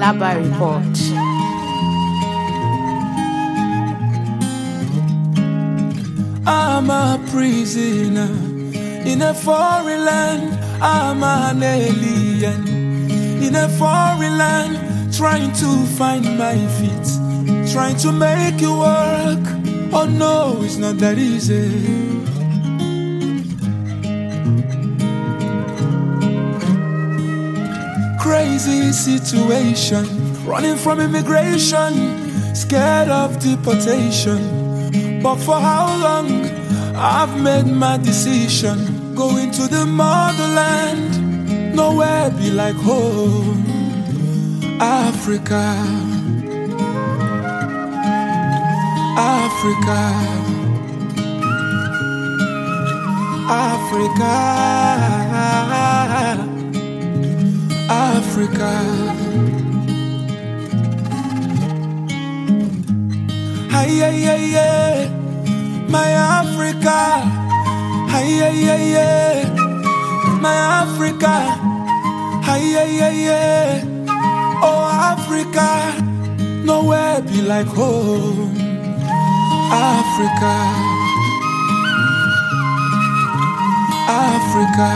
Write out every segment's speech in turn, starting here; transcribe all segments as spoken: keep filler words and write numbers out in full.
Alaba Report. I'm a prisoner in a foreign land. I'm an alien in a foreign land, trying to find my feet, trying to make it work. Oh no, it's not that easy. Crazy situation, running from immigration, scared of deportation. But for how long? I've made my decision. Going to the motherland, nowhere be like home. Africa, Africa, Africa, Africa. Ay, ay, ay, ay, my Africa. Ay, ay, ay, ay, my Africa. Ay, ay, ay, ay, oh Africa, nowhere be like home. Africa, Africa.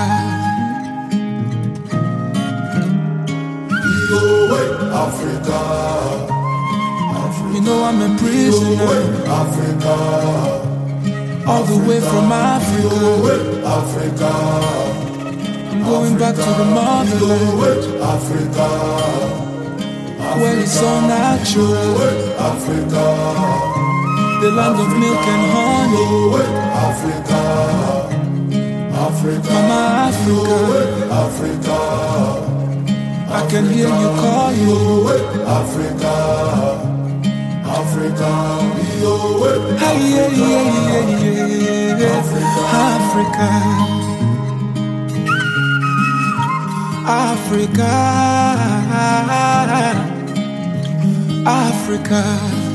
Africa. You know I'm a prisoner, Africa, all the way from Africa. Africa, I'm going back to the motherland, Africa, where it's all natural, Africa, the land of milk and honey. Africa, Africa, Mama Africa, Africa, I can hear you calling. Africa, Africa, Hey, yeah, yeah, yeah, yeah. Africa, Africa, Africa.